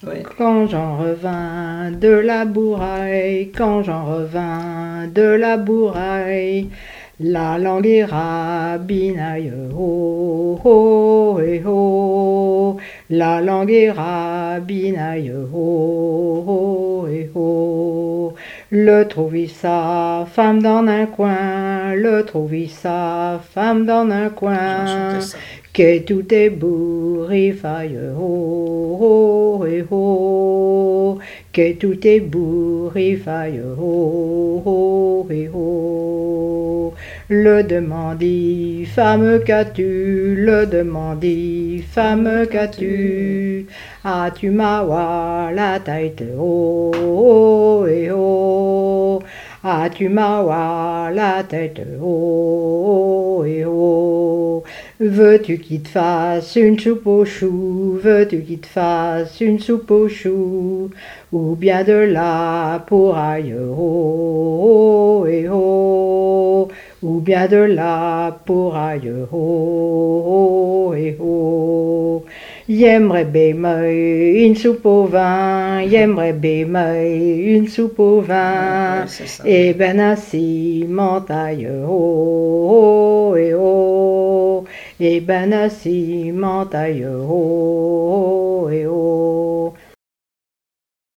Oui. Quand j'en revins de la bourraille, quand j'en revins de la bourraille, la langue est rabinaille, ho, ho, et ho. La langue est rabinaille, ho, ho, et ho. Le trouvit sa femme dans un coin, le trouvit sa femme dans un J'ai coin, enchanté ça. que tout est bourrifaille, ho, ho, et ho. Que tout est bourrifaille, ho, ho, et ho. Le demandit, femme qu'as-tu? Le demandit, femme qu'as-tu? As-tu ma la tête, oh, oh, et oh. As-tu ma la tête, oh, oh, et oh. Veux-tu qu'il te fasse une soupe aux choux? Veux-tu qu'il te fasse une soupe aux choux? Ou bien de la pouraille, oh, oh, et oh. Ou bien de la pouraille, oh, oh, et oh. J'aimerais bien une soupe au vin, j'aimerais bien une soupe au vin, Oui, c'est ça. et ben ainsi m'entaille, oh, oh, et oh, et ben ainsi m'entaille, oh, oh, et oh.